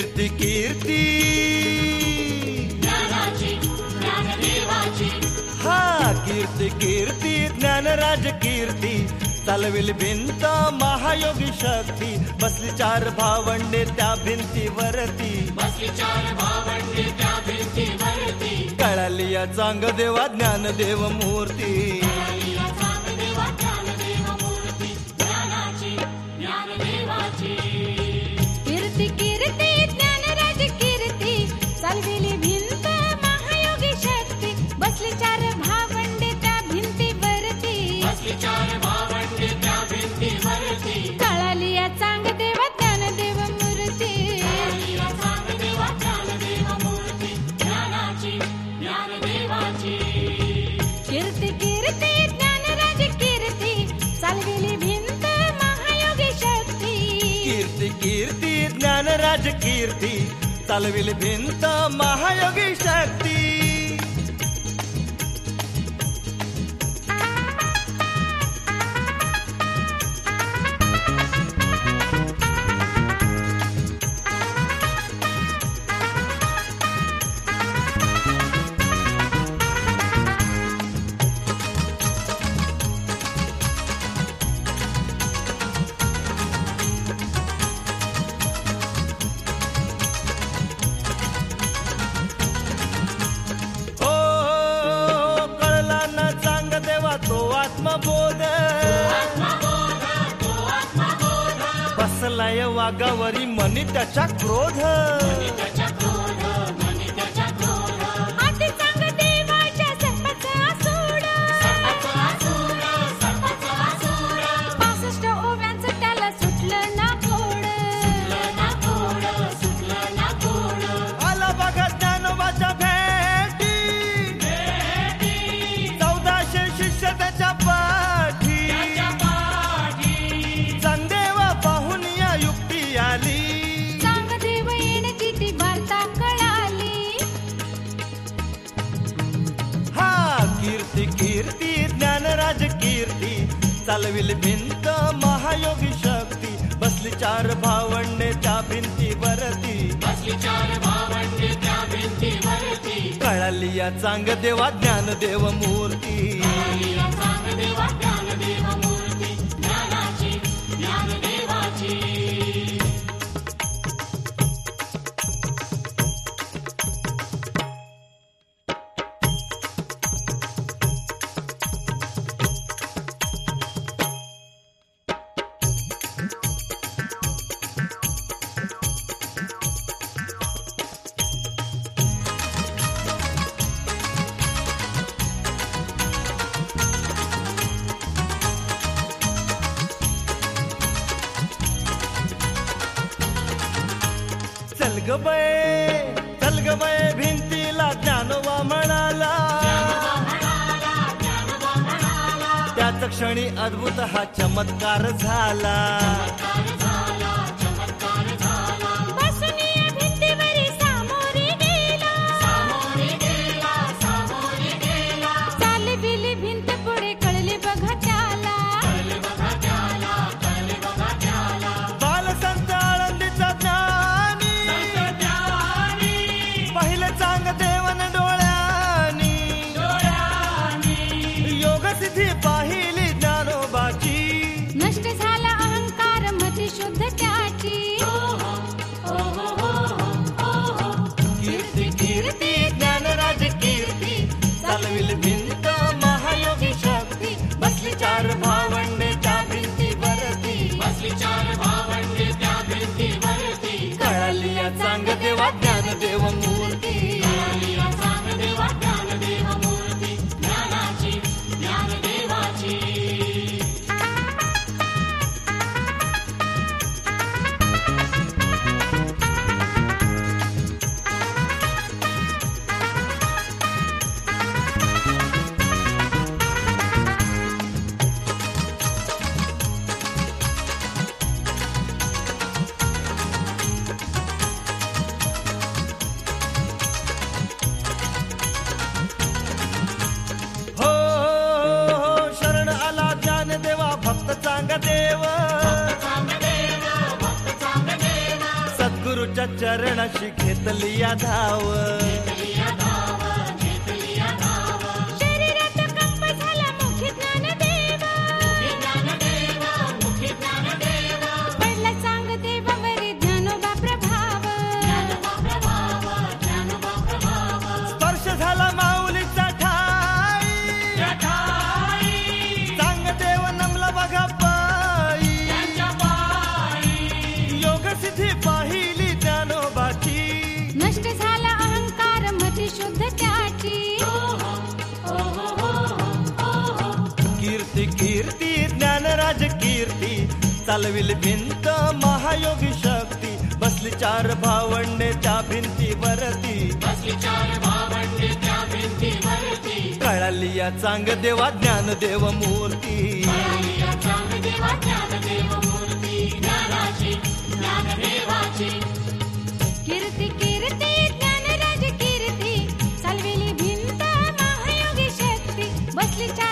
कीर्ती कीर्ती ज्ञानाची ज्ञानदेवाची, हा कीर्ती कीर्ती ज्ञानराज कीर्ती चालविल भिंत महायोगी शक्ती बसली चार भावंडे त्या भिंतीवरती, बसली चार भावंडे त्या भिंतीवरती, कळाली या चांगदेवा ज्ञानदेव मूर्ती, कळाली या चांगदेवा ज्ञानदेव मूर्ती, ज्ञानाची ज्ञानदेवाची. कीर्ती कीर्ती ज्ञानराज कीर्ती चालविली भिंत महायोगी शक्ती बसली चार भावंडे त्या भिंतीवरती, बसली चार भावंडे त्या भिंतीवरती, कळाली या चांगदेवा ज्ञानदेव मूर्ती, कळाली या चांगदेवा ज्ञानदेव मूर्ती, ज्ञानाची ज्ञानदेवाची. कीर्ती कीर्ती ज्ञानराज कीर्ती चालविली भिंत महायोगी शक्ती, कीर्ती कीर्ती ज्ञानराज कीर्ती चालविल भिंत महायोगी शक्ती. तो आत्मबोध बसलाय वाघावरी मनी त्याचा क्रोध, त्याच्या क्रोध, मनी त्याच्या क्रोध, अति चांगदेवाच्या सर्पाचा आसूड, सर्पाचा आसूड, सर्पाचा आसूड, 65 ओव्यांचं त्याला सुटलं ना खोड, सुटलं ना खोड, सुटलं ना खोड. आला बघा ज्ञानोबाच्या भेटी, 1400 शिष्य त्याच्या पाठी, त्याच्या पाठी, चांगदेवा पाहून या युक्ती आली, चांगदेव येण्याची ती वार्ता कळाली. हा कीर्ती कीर्ती ज्ञानराज कीर्ती चालविल भिंत महायोगी शक्ती बसली चार भावंडे त्या भिंतीवरती, बसली चार भावंडे त्या भिंतीवरती, कळाली या चांगदेवा ज्ञानदेव मूर्ती, कळाली या चांगदेवा ज्ञानदेव मूर्ती, ज्ञानाची ज्ञानदेवाची. चल ग बाय भिंतीला ज्ञानोबा म्हणाला, त्याच क्षणी अद्भुत हा चमत्कार झाला, बसून या भिंतीवरी सामोरे गेला, सामोरे गेला, सामोरे गेला, चालविली भिंत पुढे कळले बघा त्याला, कळले बघा त्याला, कळले बघा त्याला. बालसंत आळंदीचा ज्ञानी पहिलं चांगदेवन डोळ्यानी, योगसिद्धी पाहिली ज्ञानोबाची, नष्ट झाला अहंकार मती शुद्ध त्याची. कीर्ती कीर्ती ज्ञानराज कीर्ती चालविल भिंत महायोगी शक्ती बसली चार भावंडे त्या भिंतीवरती, बसली चार भावंडे त्या भिंतीवरती, कळाली या चांगदेवा ज्ञानदेव मूर्ती, कळाली या चांगदेवा ज्ञानदेव मूर्ती, ज्ञानाची ज्ञानदेवाची. चरणाशी घेतली या धाव. शरीरात कंप झाला मुखी ज्ञानदेव. पडला सांग देवावरी ज्ञानोबा प्रभाव. स्पर्श झाला माऊलीचा ठाई. सांग देव नमला बघा पायी. योग सिद्धी पाहिली ज्ञानोबाची. नष्ट झाला अहंकार मती शुद्ध त्याची. कीर्ती कीर्ती ज्ञानराज कीर्ती चालविल भिंत महायोगी शक्ती. बसली चार भावंडे त्या भिंतीवरती. कळाली या चांग देवा ज्ञानदेव मूर्ती. कीर्ती कीर्ती ज्ञानराज कीर्ती चालविली भिंत महायोगी शक्ती. बसली चार